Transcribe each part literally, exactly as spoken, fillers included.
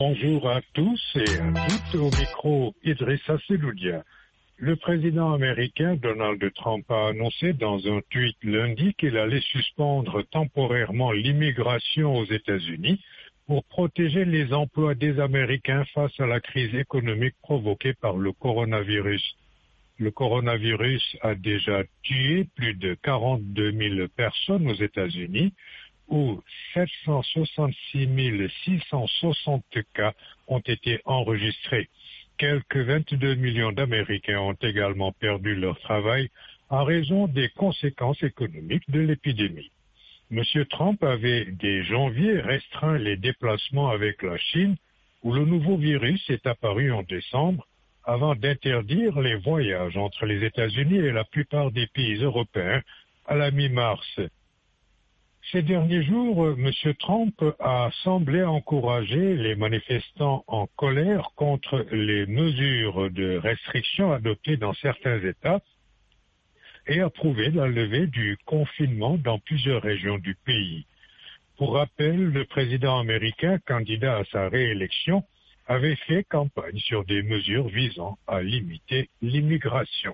Bonjour à tous et à toutes, au micro Idrissa Seloudia. Le président américain Donald Trump a annoncé dans un tweet lundi qu'il allait suspendre temporairement l'immigration aux États-Unis pour protéger les emplois des Américains face à la crise économique provoquée par le coronavirus. Le coronavirus a déjà tué plus de quarante-deux mille personnes aux États-Unis, où sept cent soixante-six mille six cent soixante cas ont été enregistrés. Quelques vingt-deux millions d'Américains ont également perdu leur travail en raison des conséquences économiques de l'épidémie. M. Trump avait, dès janvier, restreint les déplacements avec la Chine, où le nouveau virus est apparu en décembre, avant d'interdire les voyages entre les États-Unis et la plupart des pays européens à la mi-mars. Ces derniers jours, M. Trump a semblé encourager les manifestants en colère contre les mesures de restriction adoptées dans certains États et approuvé la levée du confinement dans plusieurs régions du pays. Pour rappel, le président américain, candidat à sa réélection, avait fait campagne sur des mesures visant à limiter l'immigration.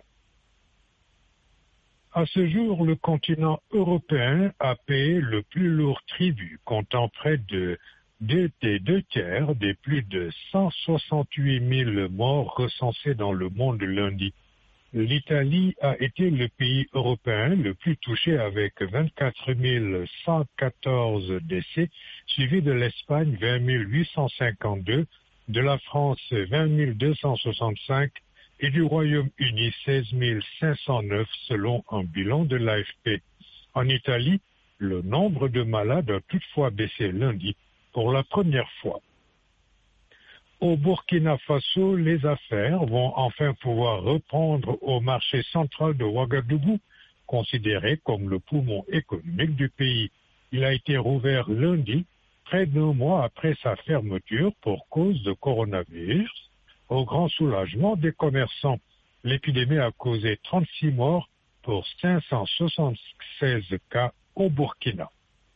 À ce jour, le continent européen a payé le plus lourd tribut, comptant près de deux, des deux tiers des plus de cent soixante-huit mille morts recensés dans le monde lundi. L'Italie a été le pays européen le plus touché avec vingt-quatre mille cent quatorze décès, suivi de l'Espagne vingt mille huit cent cinquante-deux, de la France vingt mille deux cent soixante-cinq et du Royaume-Uni seize mille cinq cent neuf selon un bilan de l'A F P. En Italie, le nombre de malades a toutefois baissé lundi pour la première fois. Au Burkina Faso, les affaires vont enfin pouvoir reprendre au marché central de Ouagadougou, considéré comme le poumon économique du pays. Il a été rouvert lundi, près d'un mois après sa fermeture pour cause de coronavirus, au grand soulagement des commerçants. L'épidémie a causé trente-six morts pour cinq cent soixante-seize cas au Burkina.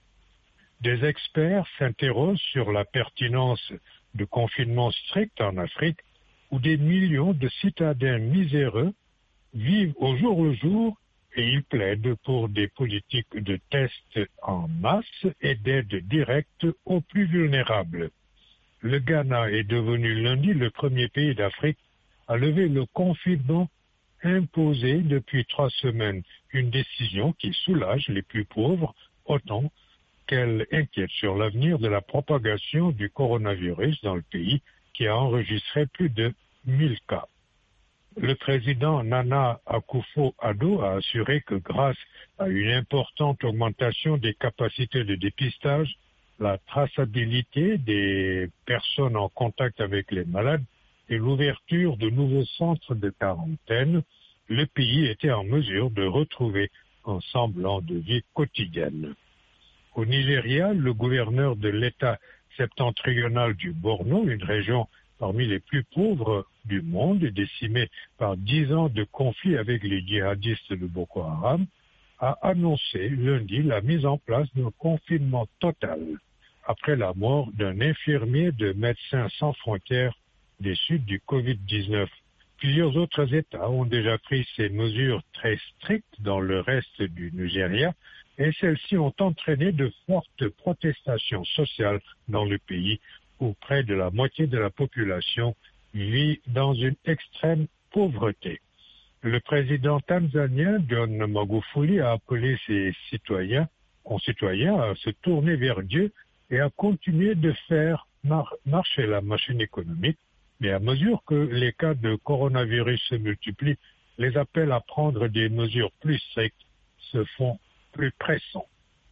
Des experts s'interrogent sur la pertinence de confinement strict en Afrique, où des millions de citadins miséreux vivent au jour le jour et ils plaident pour des politiques de tests en masse et d'aide directe aux plus vulnérables. Le Ghana est devenu lundi le premier pays d'Afrique à lever le confinement imposé depuis trois semaines, une décision qui soulage les plus pauvres autant qu'elle inquiète sur l'avenir de la propagation du coronavirus dans le pays qui a enregistré plus de mille cas. Le président Nana Akufo-Addo a assuré que grâce à une importante augmentation des capacités de dépistage, la traçabilité des personnes en contact avec les malades et l'ouverture de nouveaux centres de quarantaine, le pays était en mesure de retrouver un semblant de vie quotidienne. Au Nigeria, le gouverneur de l'État septentrional du Borno, une région parmi les plus pauvres du monde, décimée par dix ans de conflit avec les djihadistes de Boko Haram, a annoncé lundi la mise en place d'un confinement total après la mort d'un infirmier de Médecins sans frontières déçu du covid dix-neuf. Plusieurs autres États ont déjà pris ces mesures très strictes dans le reste du Nigeria et celles-ci ont entraîné de fortes protestations sociales dans le pays où près de la moitié de la population vit dans une extrême pauvreté. Le président tanzanien John Magufuli a appelé ses citoyens, concitoyens à se tourner vers Dieu et à continuer de faire mar- marcher la machine économique. Mais à mesure que les cas de coronavirus se multiplient, les appels à prendre des mesures plus strictes se font plus pressants.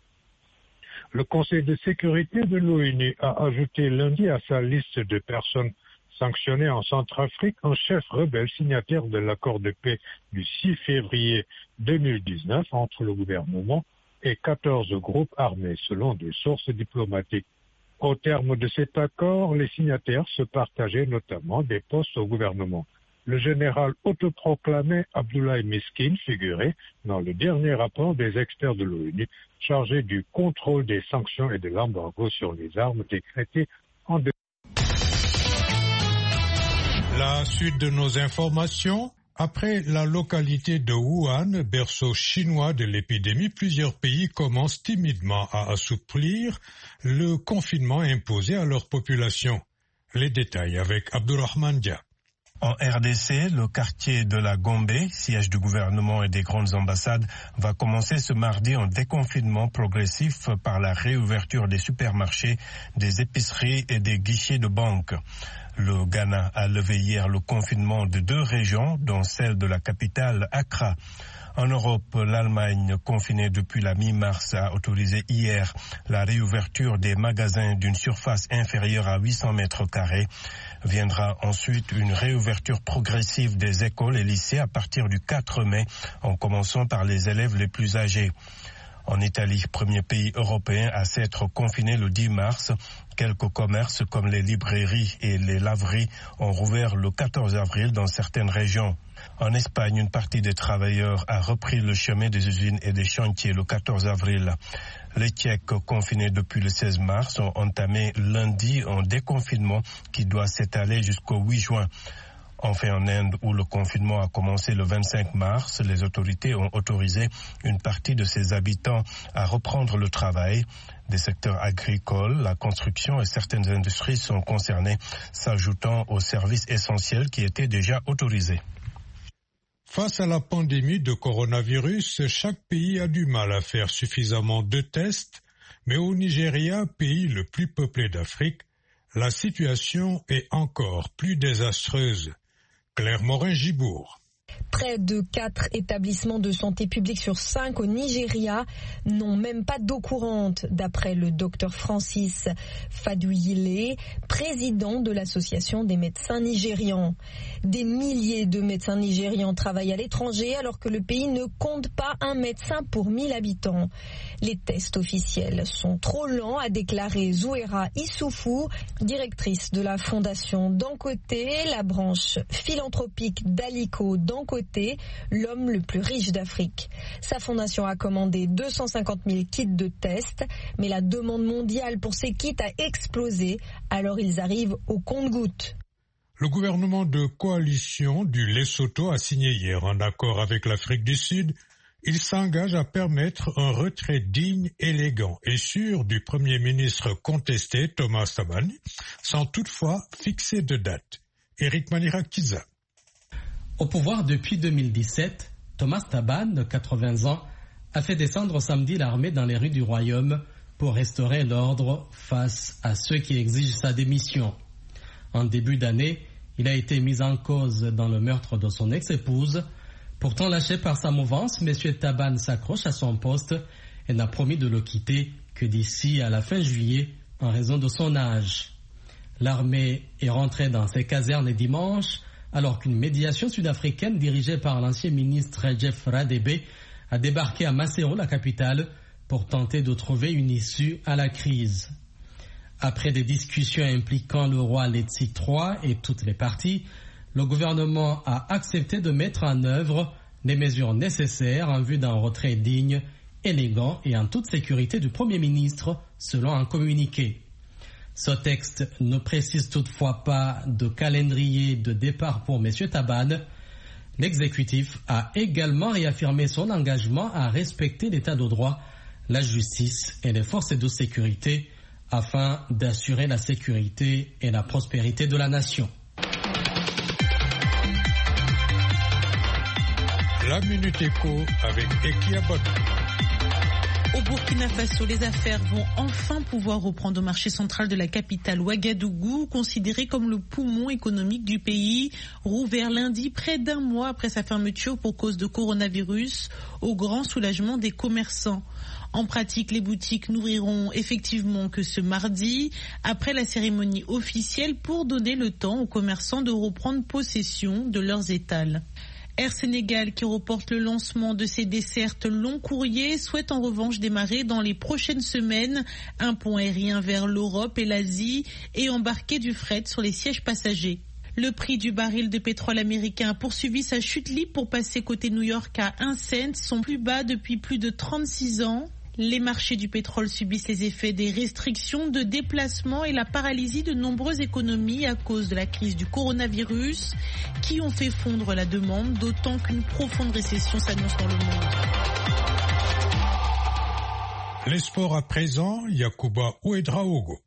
Le Conseil de sécurité de l'ONU a ajouté lundi à sa liste de personnes sanctionnées en Centrafrique un chef rebelle signataire de l'accord de paix du six février deux mille dix-neuf entre le gouvernement et quatorze groupes armés, selon des sources diplomatiques. Au terme de cet accord, les signataires se partageaient notamment des postes au gouvernement. Le général autoproclamé Abdoulaye Miskin figurait dans le dernier rapport des experts de l'ONU chargé du contrôle des sanctions et de l'embargo sur les armes décrété en deux mille. La suite de nos informations. Après la localité de Wuhan, berceau chinois de l'épidémie, plusieurs pays commencent timidement à assouplir le confinement imposé à leur population. Les détails avec Abdurrahman Dia. En R D C, le quartier de la Gombe, siège du gouvernement et des grandes ambassades, va commencer ce mardi en déconfinement progressif par la réouverture des supermarchés, des épiceries et des guichets de banque. Le Ghana a levé hier le confinement de deux régions, dont celle de la capitale Accra. En Europe, l'Allemagne, confinée depuis la mi-mars, a autorisé hier la réouverture des magasins d'une surface inférieure à huit cents mètres carrés. Viendra ensuite une réouverture progressive des écoles et lycées à partir du quatre mai, en commençant par les élèves les plus âgés. En Italie, premier pays européen à s'être confiné le dix mars, quelques commerces comme les librairies et les laveries ont rouvert le quatorze avril dans certaines régions. En Espagne, une partie des travailleurs a repris le chemin des usines et des chantiers le quatorze avril. Les Tchèques, confinés depuis le seize mars, ont entamé lundi un déconfinement qui doit s'étaler jusqu'au huit juin. Enfin, en Inde, où le confinement a commencé le vingt-cinq mars, les autorités ont autorisé une partie de ses habitants à reprendre le travail. Des secteurs agricoles, la construction et certaines industries sont concernés, s'ajoutant aux services essentiels qui étaient déjà autorisés. Face à la pandémie de coronavirus, chaque pays a du mal à faire suffisamment de tests, mais au Nigeria, pays le plus peuplé d'Afrique, la situation est encore plus désastreuse. Claire Morin-Gibourg. Près de quatre établissements de santé publique sur cinq au Nigeria n'ont même pas d'eau courante, d'après le docteur Francis Fadouyile, président de l'association des médecins nigérians. Des milliers de médecins nigérians travaillent à l'étranger alors que le pays ne compte pas un médecin pour mille habitants. Les tests officiels sont trop lents, a déclaré Zouera Issoufou, directrice de la fondation Dangote, la branche philanthropique d'Aliko Dangote, l'homme le plus riche d'Afrique. Sa fondation a commandé deux cent cinquante mille kits de tests, mais la demande mondiale pour ces kits a explosé, alors ils arrivent au compte-gouttes. Le gouvernement de coalition du Lesotho a signé hier un accord avec l'Afrique du Sud. Il s'engage à permettre un retrait digne, élégant et sûr du Premier ministre contesté Thomas Tabane, sans toutefois fixer de date. Eric Manirakiza. Au pouvoir depuis deux mille dix-sept, Thomas Tabane, de quatre-vingts ans, a fait descendre samedi l'armée dans les rues du royaume pour restaurer l'ordre face à ceux qui exigent sa démission. En début d'année, il a été mis en cause dans le meurtre de son ex-épouse. Pourtant lâché par sa mouvance, M. Tabane s'accroche à son poste et n'a promis de le quitter que d'ici à la fin juillet en raison de son âge. L'armée est rentrée dans ses casernes dimanche, alors qu'une médiation sud-africaine dirigée par l'ancien ministre Jeff Radebe a débarqué à Maseru, la capitale, pour tenter de trouver une issue à la crise. Après des discussions impliquant le roi Letsi trois et toutes les parties, le gouvernement a accepté de mettre en œuvre les mesures nécessaires en vue d'un retrait digne, élégant et en toute sécurité du Premier ministre, selon un communiqué. Ce texte ne précise toutefois pas de calendrier de départ pour M. Tabane. L'exécutif a également réaffirmé son engagement à respecter l'état de droit, la justice et les forces de sécurité afin d'assurer la sécurité et la prospérité de la nation. La Minute Éco avec Ekiabot. Au Burkina Faso, les affaires vont enfin pouvoir reprendre au marché central de la capitale Ouagadougou, considéré comme le poumon économique du pays, rouvert lundi près d'un mois après sa fermeture pour cause de coronavirus, au grand soulagement des commerçants. En pratique, les boutiques n'ouvriront effectivement que ce mardi, après la cérémonie officielle pour donner le temps aux commerçants de reprendre possession de leurs étals. Air Sénégal, qui reporte le lancement de ses dessertes long courrier, souhaite en revanche démarrer dans les prochaines semaines un pont aérien vers l'Europe et l'Asie et embarquer du fret sur les sièges passagers. Le prix du baril de pétrole américain a poursuivi sa chute libre pour passer côté New York à un cent, son plus bas depuis plus de trente-six ans. Les marchés du pétrole subissent les effets des restrictions de déplacement et la paralysie de nombreuses économies à cause de la crise du coronavirus qui ont fait fondre la demande, d'autant qu'une profonde récession s'annonce dans le monde. Les sports à présent, Yacouba Ouedraogo.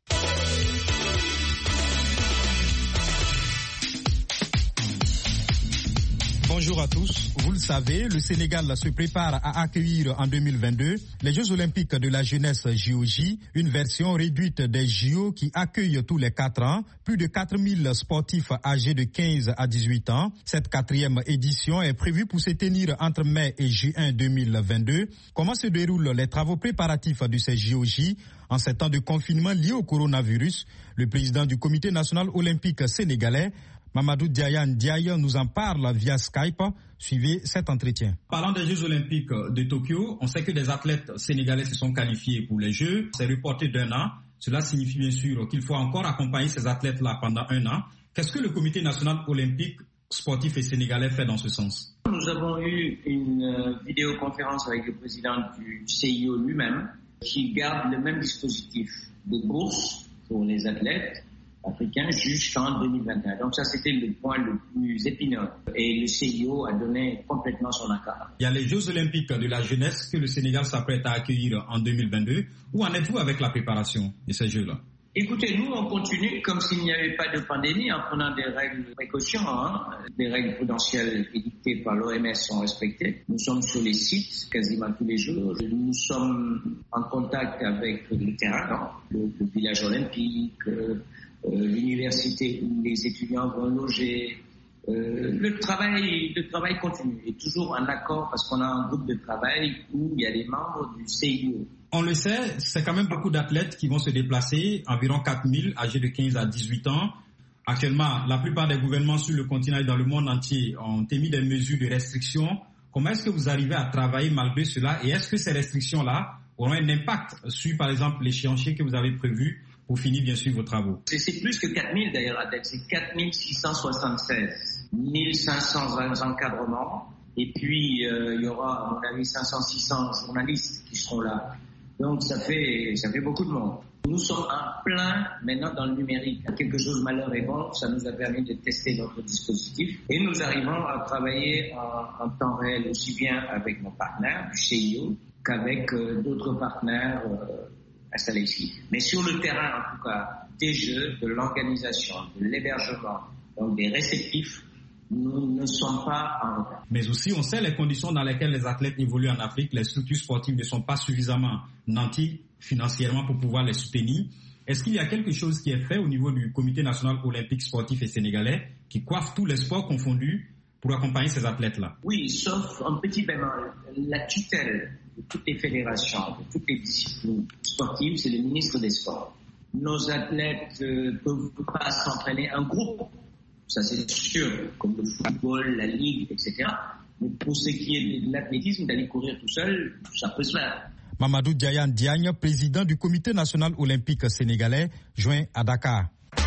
Bonjour à tous. Vous le savez, le Sénégal se prépare à accueillir en deux mille vingt-deux les Jeux Olympiques de la jeunesse J O J, une version réduite des J O qui accueille tous les quatre ans plus de quatre mille sportifs âgés de quinze à dix-huit ans. Cette quatrième édition est prévue pour se tenir entre mai et juin deux mille vingt-deux. Comment se déroulent les travaux préparatifs de ces J O J en ces temps de confinement lié au coronavirus? Le président du Comité national olympique sénégalais, Mamadou Diaya Ndiaye, nous en parle via Skype. Suivez cet entretien. Parlant des Jeux Olympiques de Tokyo, on sait que des athlètes sénégalais se sont qualifiés pour les Jeux. C'est reporté d'un an. Cela signifie bien sûr qu'il faut encore accompagner ces athlètes-là pendant un an. Qu'est-ce que le Comité national olympique sportif et sénégalais fait dans ce sens? Nous avons eu une vidéoconférence avec le président du C I O lui-même qui garde le même dispositif de bourse pour les athlètes africains jusqu'en deux mille vingt et un. Donc ça, c'était le point le plus épineux. Et le C I O a donné complètement son accord. Il y a les Jeux Olympiques de la jeunesse que le Sénégal s'apprête à accueillir en deux mille vingt-deux. Où en êtes-vous avec la préparation de ces Jeux-là? Écoutez, nous, on continue comme s'il n'y avait pas de pandémie en prenant des règles de précaution. Hein. Des règles prudentielles édictées par l'O M S sont respectées. Nous sommes sur les sites quasiment tous les jours. Nous sommes en contact avec le terrain, le, le village olympique, euh, l'université où les étudiants vont loger. Euh, le travail, le travail continue et toujours en accord parce qu'on a un groupe de travail où il y a des membres du C I O. On le sait, c'est quand même beaucoup d'athlètes qui vont se déplacer, environ quatre mille âgés de quinze à dix-huit ans. Actuellement, la plupart des gouvernements sur le continent et dans le monde entier ont émis des mesures de restriction. Comment est-ce que vous arrivez à travailler malgré cela et est-ce que ces restrictions-là auront un impact sur, par exemple, l'échéancier que vous avez prévu pour finir, bien sûr, vos travaux? C'est, c'est plus que quatre mille d'ailleurs, Adèle. C'est quatre mille six cent soixante-seize. mille cinq cents encadrements. Et puis, euh, il y aura, à mon avis, cinq cents, six cents journalistes qui seront là. Donc, ça fait, ça fait beaucoup de monde. Nous sommes en plein maintenant dans le numérique. Quelque chose malheur est bon, ça nous a permis de tester notre dispositif. Et nous arrivons à travailler en, en temps réel aussi bien avec nos partenaires du C I O qu'avec euh, d'autres partenaires euh, installés ici. Mais sur le terrain, en tout cas, des jeux, de l'organisation, de l'hébergement, donc des réceptifs, nous ne sommes pas en retard. Mais aussi, on sait les conditions dans lesquelles les athlètes évoluent en Afrique. Les structures sportives ne sont pas suffisamment nanties financièrement pour pouvoir les soutenir. Est-ce qu'il y a quelque chose qui est fait au niveau du Comité national olympique sportif et sénégalais qui coiffe tous les sports confondus pour accompagner ces athlètes-là? Oui, sauf un petit bémol. La tutelle de toutes les fédérations, de toutes les disciplines sportives, c'est le ministre des Sports. Nos athlètes ne euh, peuvent pas s'entraîner en groupe. Ça, c'est sûr, comme le football, la ligue, et cetera. Mais pour ce qui est de l'athlétisme, d'aller courir tout seul, ça peut se faire. Mamadou Diaya Ndiaye, président du Comité national olympique sénégalais, joint à Dakar.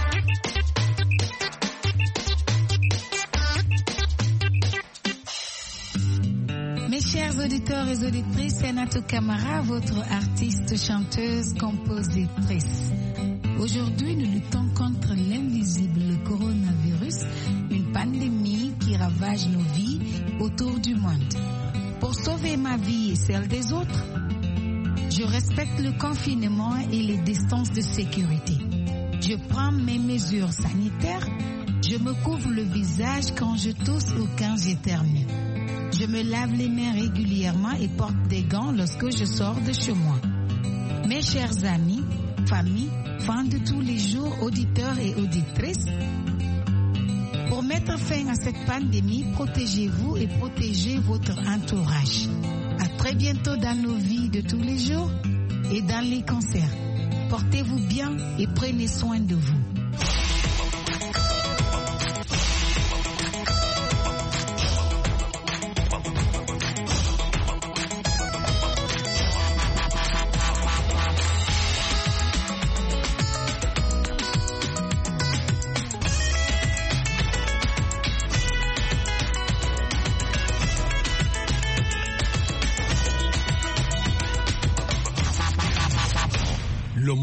Mes chers auditeurs et auditrices, c'est Natou Camara, votre artiste, chanteuse, compositrice. Aujourd'hui, nous luttons contre l'invisible, le coronavirus, une pandémie qui ravage nos vies autour du monde. Pour sauver ma vie et celle des autres, je respecte le confinement et les distances de sécurité. Je prends mes mesures sanitaires, je me couvre le visage quand je tousse ou quand j'éternue. Je me lave les mains régulièrement et porte des gants lorsque je sors de chez moi. Mes chers amis, famille, fans de tous les jours, auditeurs et auditrices, pour mettre fin à cette pandémie, protégez-vous et protégez votre entourage. À très bientôt dans nos vies de tous les jours et dans les concerts. Portez-vous bien et prenez soin de vous.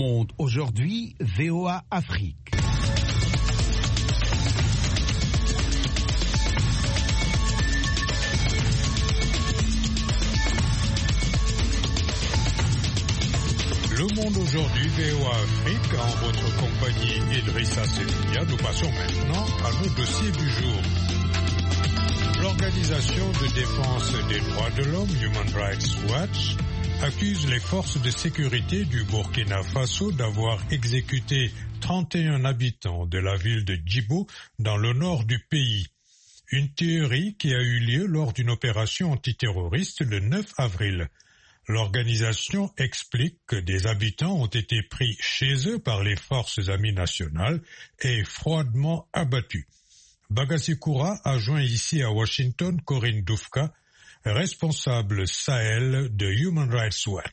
Monde aujourd'hui, V O A Afrique. Le Monde aujourd'hui, V O A Afrique, en votre compagnie Idrissa Selouia. Nous passons maintenant à nos dossiers du jour. L'Organisation de défense des droits de l'homme, Human Rights Watch, accuse les forces de sécurité du Burkina Faso d'avoir exécuté trente et un habitants de la ville de Djibo dans le nord du pays. Une tuerie qui a eu lieu lors d'une opération antiterroriste le neuf avril. L'organisation explique que des habitants ont été pris chez eux par les forces amies nationales et froidement abattus. Bagassi Koura a joint ici à Washington Corinne Doufka, responsable Sahel de Human Rights Watch.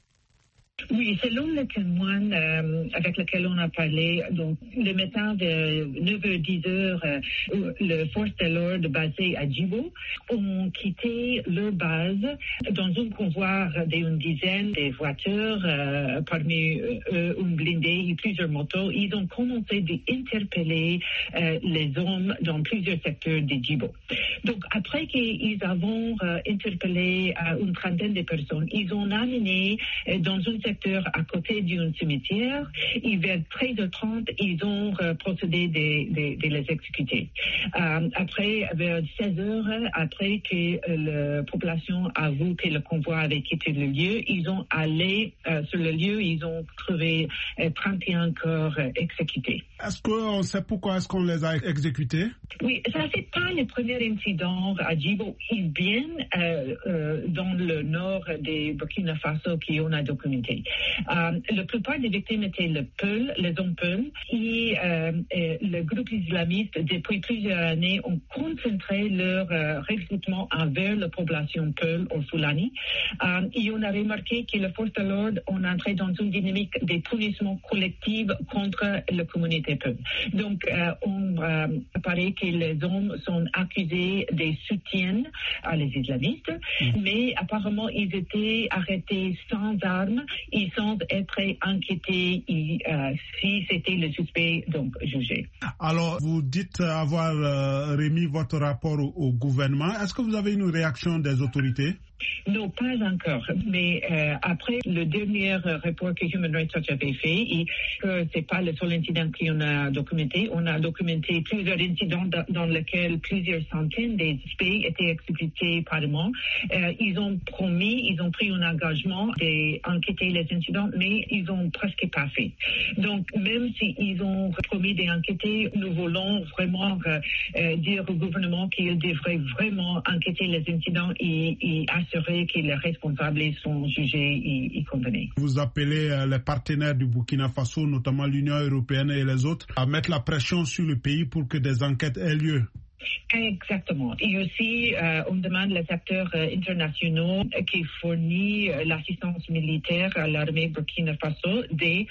Oui, selon le témoin euh, avec lequel on a parlé, donc le matin de neuf heures dix heures, euh, les forces de l'ordre basées à Djibo ont quitté leur base dans un convoi d'une dizaine de voitures, euh, parmi eux un blindé et plusieurs motos. Ils ont commencé à interpeller euh, les hommes dans plusieurs secteurs de Djibo. Donc après qu'ils ont euh, interpellé euh, une trentaine de personnes, ils ont amené euh, dans un secteur à côté d'un cimetière, et vers treize heures trente, ils ont euh, procédé de, de, de les exécuter. Euh, après, vers seize heures, après que euh, la population avoue que le convoi avait quitté le lieu, ils ont allé euh, sur le lieu, ils ont trouvé euh, trente et un corps euh, exécutés. Est-ce qu'on sait pourquoi est-ce qu'on les a exécutés? Oui, ça c'est pas le premier incident à Djibo. Ils viennent euh, euh, dans le nord de Burkina Faso qu'on a documenté. Euh, la plupart des victimes étaient le Peul, les hommes Peul, et, euh, et le groupe islamiste, depuis plusieurs années, ont concentré leur euh, recrutement envers la population Peul ou Fulani. Euh, et on a remarqué que les forces de l'ordre ont entré dans une dynamique de punissement collectif contre la communauté Peul. Donc, euh, on euh, paraît que les hommes sont accusés de soutien à les islamistes, mmh. mais apparemment, ils étaient arrêtés sans armes et sans être inquiétés et, euh, si c'était le suspect donc jugé. Alors, vous dites avoir euh, remis votre rapport au, au gouvernement. Est-ce que vous avez une réaction des autorités? Non, pas encore. Mais euh, après le dernier rapport que Human Rights Watch avait fait, et que c'est pas le seul incident qu'on a documenté, on a documenté plusieurs incidents dans, dans lesquels plusieurs centaines de suspects étaient exécutés par mois. Euh, ils ont promis, ils ont pris un engagement d'enquêter les incidents, mais ils ont presque pas fait. Donc, même s'ils ont promis d'enquêter, nous voulons vraiment euh, dire au gouvernement qu'il devrait vraiment enquêter les incidents et, et assurer que les responsables sont jugés et, et condamnés. Vous appelez euh, les partenaires du Burkina Faso, notamment l'Union européenne et les autres, à mettre la pression sur le pays pour que des enquêtes aient lieu. Exactement. Et aussi, euh, on demande les acteurs euh, internationaux qui fournissent euh, l'assistance militaire à l'armée Burkina Faso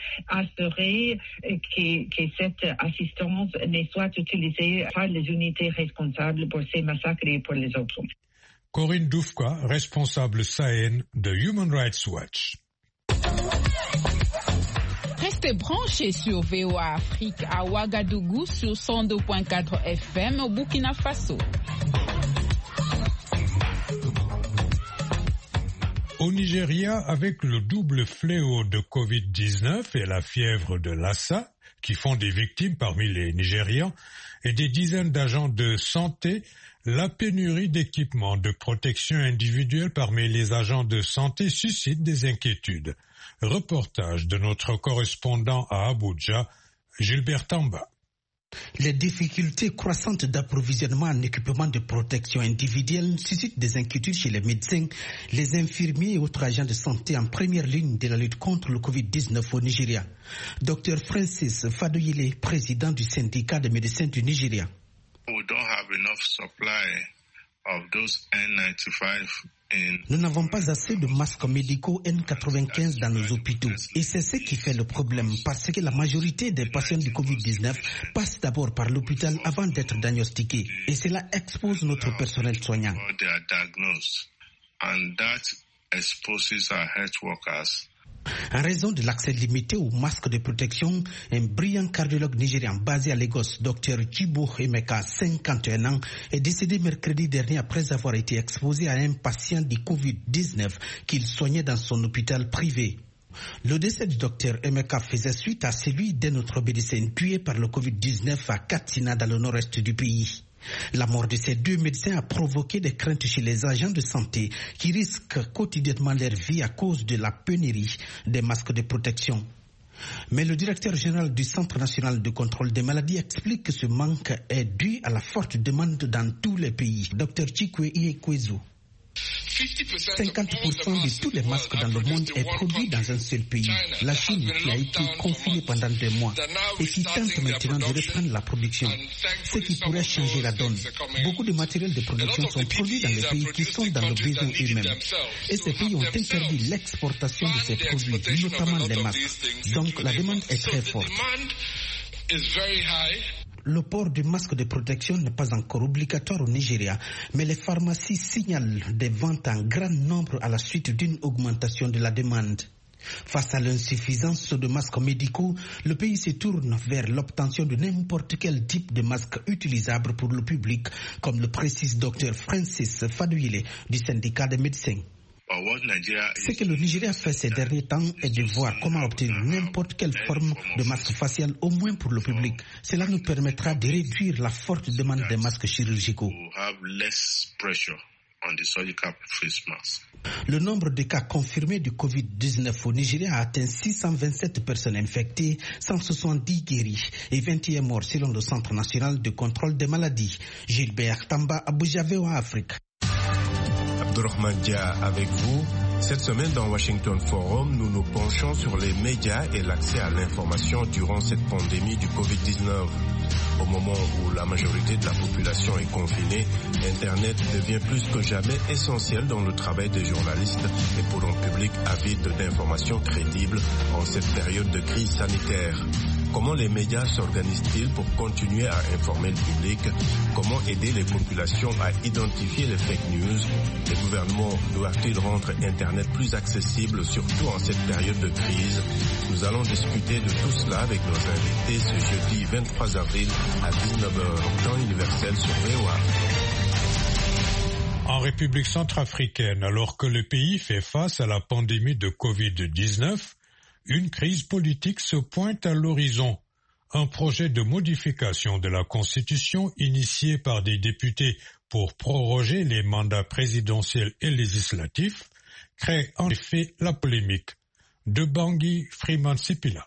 d'assurer euh, que, que cette assistance ne soit utilisée par les unités responsables pour ces massacres et pour les autres. Corinne Doufka, responsable Sahel de Human Rights Watch. Restez branchés sur V O A Afrique à Ouagadougou sur cent deux virgule quatre F M au Burkina Faso. Au Nigeria, avec le double fléau de covid dix-neuf et la fièvre de Lassa, qui font des victimes parmi les Nigérians, et des dizaines d'agents de santé, la pénurie d'équipements de protection individuelle parmi les agents de santé suscite des inquiétudes. Reportage de notre correspondant à Abuja, Gilbert Tamba. Les difficultés croissantes d'approvisionnement en équipements de protection individuelle suscitent des inquiétudes chez les médecins, les infirmiers et autres agents de santé en première ligne de la lutte contre le covid dix-neuf au Nigeria. Docteur Francis Fadoyile, président du syndicat des médecins du Nigeria. We don't have enough supply of those N ninety-five. Nous n'avons pas assez de masques médicaux N quatre-vingt-quinze dans nos hôpitaux. Et c'est ce qui fait le problème, parce que la majorité des patients du covid dix-neuf passent d'abord par l'hôpital avant d'être diagnostiqués. Et cela expose notre personnel soignant. En raison de l'accès limité aux masques de protection, un brillant cardiologue nigérian basé à Lagos, Dr Djibo Emeka, cinquante et un ans, est décédé mercredi dernier après avoir été exposé à un patient du covid dix-neuf qu'il soignait dans son hôpital privé. Le décès du docteur Emeka faisait suite à celui d'un autre médecin tué par le covid dix-neuf à Katsina dans le nord-est du pays. La mort de ces deux médecins a provoqué des craintes chez les agents de santé qui risquent quotidiennement leur vie à cause de la pénurie des masques de protection. Mais le directeur général du Centre national de contrôle des maladies explique que ce manque est dû à la forte demande dans tous les pays. Docteur Chikwe Iekwezu. cinquante pour cent de tous les masques dans le monde est produit dans un seul pays, la Chine, qui a été confinée pendant des mois et qui tente maintenant de reprendre la production, ce qui pourrait changer la donne. Beaucoup de matériels de production sont produits dans les pays qui sont dans le besoin eux-mêmes. Et ces pays ont interdit l'exportation de ces produits, notamment les masques. Donc la demande est très forte. Le port du masque de protection n'est pas encore obligatoire au Nigeria, mais les pharmacies signalent des ventes en grand nombre à la suite d'une augmentation de la demande. Face à l'insuffisance de masques médicaux, le pays se tourne vers l'obtention de n'importe quel type de masque utilisable pour le public, comme le précise Dr Francis Fadouyile du syndicat des médecins. Ce que le Nigeria fait ces derniers temps est de voir comment obtenir n'importe quelle forme de masque facial, au moins pour le public. Cela nous permettra de réduire la forte demande des masques chirurgicaux. Le nombre de cas confirmés du covid dix-neuf au Nigeria a atteint six cent vingt-sept personnes infectées, cent soixante-dix guéries et vingt et un morts selon le Centre national de contrôle des maladies. Gilbert Tamba, Abuja, V O A Afrique. Abdourahmane Dia avec vous. Cette semaine dans Washington Forum, nous nous penchons sur les médias et l'accès à l'information durant cette pandémie du covid dix-neuf. Au moment où la majorité de la population est confinée, Internet devient plus que jamais essentiel dans le travail des journalistes et pour un public avide d'informations crédibles en cette période de crise sanitaire. Comment les médias s'organisent-ils pour continuer à informer le public? Comment aider les populations à identifier les fake news? Les gouvernements doivent-ils rendre Internet plus accessible, surtout en cette période de crise? Nous allons discuter de tout cela avec nos invités ce jeudi vingt-trois avril à dix-neuf heures, temps universel sur V O A. En République centrafricaine, alors que le pays fait face à la pandémie de covid dix-neuf, une crise politique se pointe à l'horizon. Un projet de modification de la Constitution initié par des députés pour proroger les mandats présidentiels et législatifs crée en effet la polémique. De Bangui Freeman Sipila.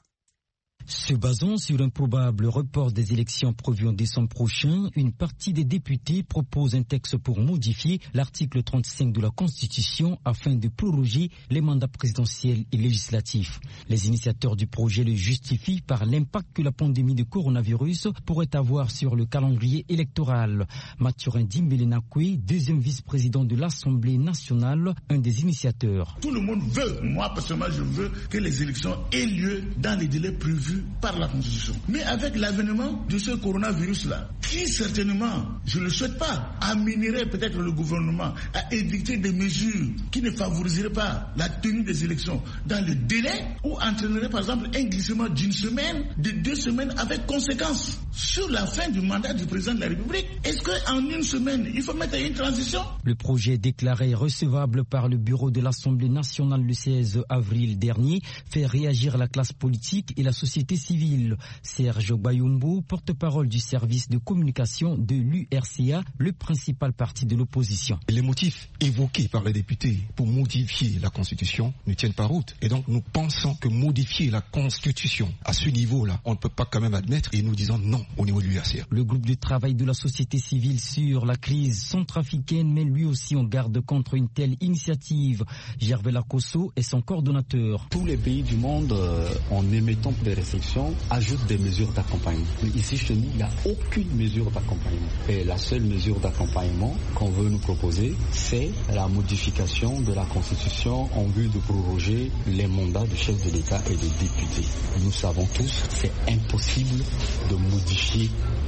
Se basant sur un probable report des élections prévues en décembre prochain, une partie des députés propose un texte pour modifier l'article trente-cinq de la Constitution afin de proroger les mandats présidentiels et législatifs. Les initiateurs du projet le justifient par l'impact que la pandémie de coronavirus pourrait avoir sur le calendrier électoral. Mathurin Dimbelenakwe, deuxième vice-président de l'Assemblée nationale, un des initiateurs. Tout le monde veut, moi personnellement je veux que les élections aient lieu dans les délais prévus par la Constitution. Mais avec l'avènement de ce coronavirus-là, qui certainement, je ne le souhaite pas, amènerait peut-être le gouvernement à édicter des mesures qui ne favoriseraient pas la tenue des élections dans le délai ou entraînerait par exemple un glissement d'une semaine, de deux semaines avec conséquences sur la fin du mandat du président de la République. Est-ce qu'en une semaine, il faut mettre une transition? Le projet déclaré recevable par le bureau de l'Assemblée nationale le seize avril dernier fait réagir la classe politique et la société civile. Serge Bayumbo, porte-parole du service de communication de l'U R C A, le principal parti de l'opposition. Les motifs évoqués par les députés pour modifier la Constitution ne tiennent pas route. Et donc nous pensons que modifier la Constitution à ce niveau-là, on ne peut pas quand même admettre et nous disons non au niveau de l'U R C A. Le groupe de travail de la société civile sur la crise centrafricaine met lui aussi en garde contre une telle initiative. Gervais Lacosso est son coordonnateur. Tous les pays du monde, euh, en émettant des restrictions, ajoute des mesures d'accompagnement. Mais ici, chez nous, il n'y a aucune mesure d'accompagnement. Et la seule mesure d'accompagnement qu'on veut nous proposer, c'est la modification de la Constitution en vue de proroger les mandats de chefs de l'État et de députés. Nous savons tous, c'est impossible de modifier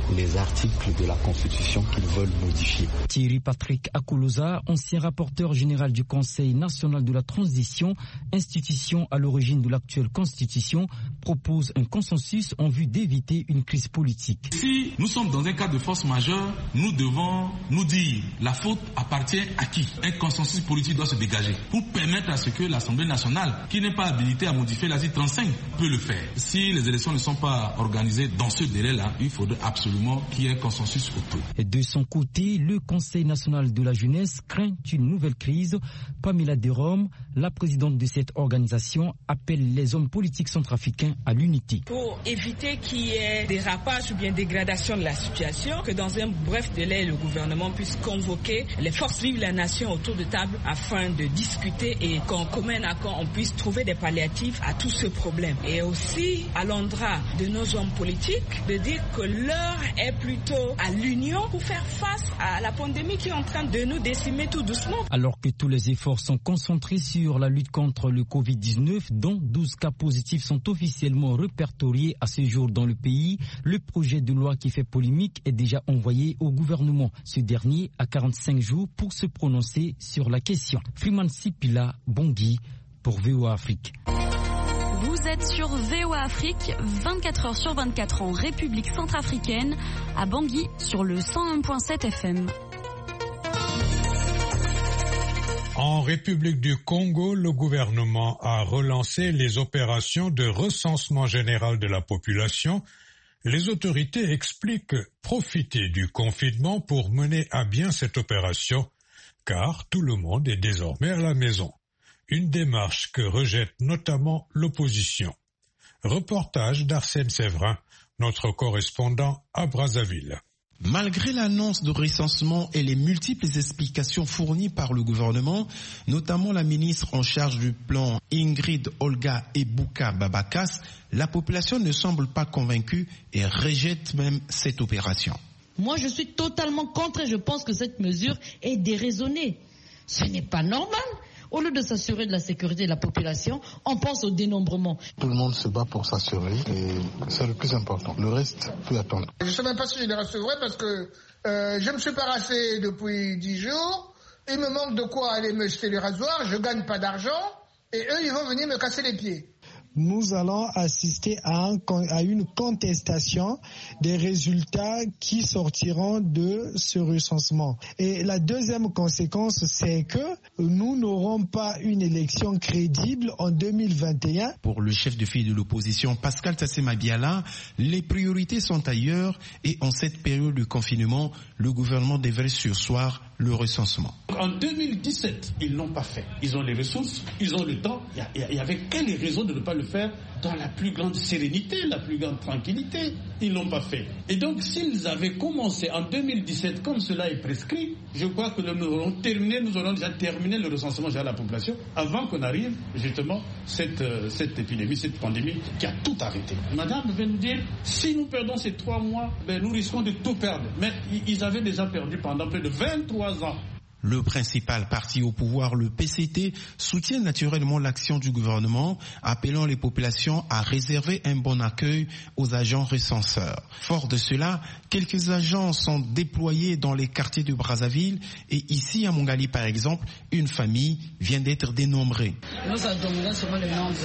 les articles de la Constitution qu'ils veulent modifier. Thierry Patrick Akoulouza, ancien rapporteur général du Conseil national de la transition, institution à l'origine de l'actuelle Constitution, propose un consensus en vue d'éviter une crise politique. Si nous sommes dans un cas de force majeure, nous devons nous dire la faute appartient à qui? Un consensus politique doit se dégager pour permettre à ce que l'Assemblée nationale, qui n'est pas habilitée à modifier l'article trente-cinq, peut le faire. Si les élections ne sont pas organisées dans ce délai-là, il faudrait absolument qu'il y ait un consensus autour. De son côté, le Conseil national de la jeunesse craint une nouvelle crise. Pamela Derome, la présidente de cette organisation, appelle les hommes politiques centrafricains à l'unité. Pour éviter qu'il y ait dérapage ou bien dégradation de la situation, que dans un bref délai, le gouvernement puisse convoquer les forces vives de la nation autour de table afin de discuter et qu'en commun accord, on puisse trouver des palliatifs à tout ce problème. Et aussi, à l'endroit de nos hommes politiques, de dire que l'heure est plutôt à l'union pour faire face à la pandémie qui est en train de nous décimer tout doucement. Alors que tous les efforts sont concentrés sur la lutte contre le covid dix-neuf, dont douze cas positifs sont officiellement répertoriés à ce jour dans le pays, le projet de loi qui fait polémique est déjà envoyé au gouvernement. Ce dernier a quarante-cinq jours pour se prononcer sur la question. Freeman Sipila, Bangui, pour V O A Afrique. Vous êtes sur V O A Afrique, vingt-quatre heures sur vingt-quatre en République centrafricaine, à Bangui sur le cent un virgule sept F M. En République du Congo, le gouvernement a relancé les opérations de recensement général de la population. Les autorités expliquent profiter du confinement pour mener à bien cette opération, car tout le monde est désormais à la maison. Une démarche que rejette notamment l'opposition. Reportage d'Arsène Séverin, notre correspondant à Brazzaville. Malgré l'annonce de recensement et les multiples explications fournies par le gouvernement, notamment la ministre en charge du plan Ingrid Olga Ebuka Babakas, la population ne semble pas convaincue et rejette même cette opération. Moi, je suis totalement contre et je pense que cette mesure est déraisonnée. Ce n'est pas normal. Au lieu de s'assurer de la sécurité de la population, on pense au dénombrement. Tout le monde se bat pour s'assurer et c'est le plus important. Le reste peut attendre. Je ne sais même pas si je les recevrai parce que euh, je me suis pas rassé depuis dix jours. Il me manque de quoi aller me jeter le rasoir. Je gagne pas d'argent et eux, ils vont venir me casser les pieds. Nous allons assister à, un, à une contestation des résultats qui sortiront de ce recensement. Et la deuxième conséquence, c'est que nous n'aurons pas une élection crédible en deux mille vingt et un. Pour le chef de file de l'opposition, Pascal Tassema Biala, les priorités sont ailleurs et en cette période de confinement, le gouvernement devrait surseoir le recensement. En deux mille dix-sept, ils l'ont pas fait. Ils ont les ressources, ils ont le temps. Il y avait quelle raison de ne pas le faire dans la plus grande sérénité, la plus grande tranquillité? Ils l'ont pas fait. Et donc, s'ils avaient commencé en deux mille dix-sept, comme cela est prescrit, je crois que nous aurons terminé, nous aurons déjà terminé le recensement de la population avant qu'on arrive justement cette euh, cette épidémie, cette pandémie qui a tout arrêté. Madame vient nous dire, si nous perdons ces trois mois, ben, nous risquons de tout perdre. Mais ils avaient déjà perdu pendant plus de vingt-trois ans. Le principal parti au pouvoir, le P C T, soutient naturellement l'action du gouvernement, appelant les populations à réserver un bon accueil aux agents recenseurs. Fort de cela, quelques agents sont déployés dans les quartiers de Brazzaville et ici à Mongali par exemple, une famille vient d'être dénombrée. Nous avons seulement le nombre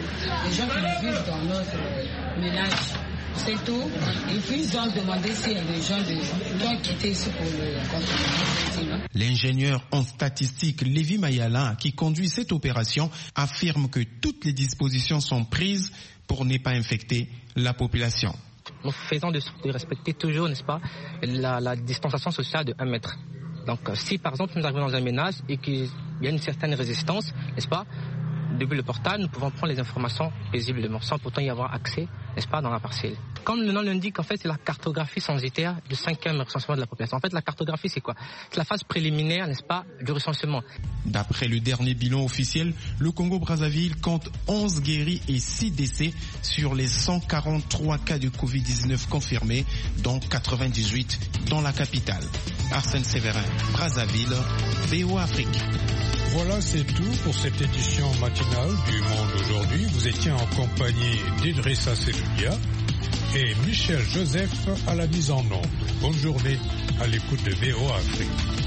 de gens qui vivent dans notre ménage. C'est tout. Et puis ils ont demandé s'il y a des gens qui ont quitté ici pour le confinement. L'ingénieur en statistique Lévi Mayala, qui conduit cette opération, affirme que toutes les dispositions sont prises pour ne pas infecter la population. Nous faisons de, de respecter toujours, n'est-ce pas, la, la distanciation sociale de un mètre. Donc si par exemple nous arrivons dans un ménage et qu'il y a une certaine résistance, n'est-ce pas, depuis le portail, nous pouvons prendre les informations paisiblement, sans pourtant y avoir accès, n'est-ce pas, dans la parcelle. Comme le nom l'indique, en fait, c'est la cartographie censitaire du cinquième recensement de la population. En fait, la cartographie, c'est quoi? C'est la phase préliminaire, n'est-ce pas, du recensement. D'après le dernier bilan officiel, le Congo-Brazzaville compte onze guéris et six décès sur les cent quarante-trois cas de covid dix-neuf confirmés, dont quatre-vingt-dix-huit dans la capitale. Arsène Séverin, Brazzaville, V O A Afrique. Voilà, c'est tout pour cette édition matinale du Monde aujourd'hui. Vous étiez en compagnie d'Idrissa Seloudia. et Michel Joseph à la mise en onde. Bonne journée à l'écoute de V O A Afrique.